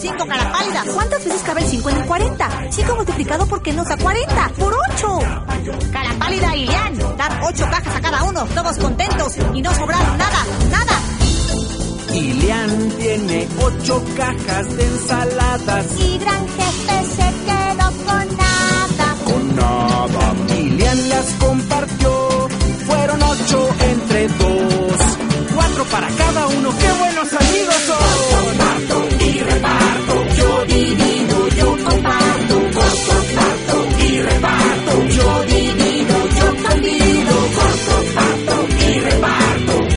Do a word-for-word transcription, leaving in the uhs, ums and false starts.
cinco, cara pálida. ¿Cuántas veces cabe el cinco en el cuarenta? cinco multiplicado por qué nos da cuarenta. ¡Por ocho! Cara pálida, Ilian. Dar ocho cajas a cada uno, todos contentos y no sobraron nada, nada. Ilian tiene ocho cajas de ensaladas. Y Gran Jefe se quedó con nada.